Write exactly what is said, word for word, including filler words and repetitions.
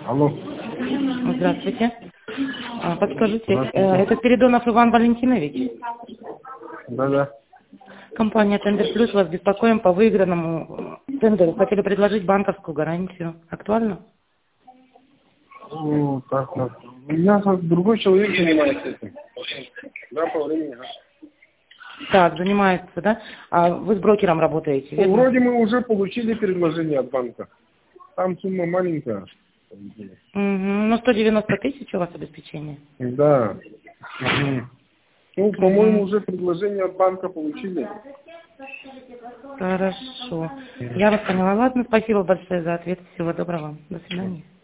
Алло. Здравствуйте. А, Подскажите, э, Здравствуйте. это Спиридонов Иван Валентинович? Да-да. Компания Тендер Плюс, вас беспокоим по выигранному тендеру. Хотели предложить банковскую гарантию. Актуально? Ну, так, так. У меня как другой человек занимается этим. Да, по времени. ага. Так, занимается, да? А вы с брокером работаете, Ну, верно? вроде мы уже получили предложение от банка. Там сумма маленькая. Угу. Ну, сто девяносто тысяч у вас обеспечение? Да. Мгм. Ну, по-моему, Угу. уже предложение от банка получили. Хорошо. Я вас поняла. Ладно, спасибо большое за ответ. Всего доброго. До свидания.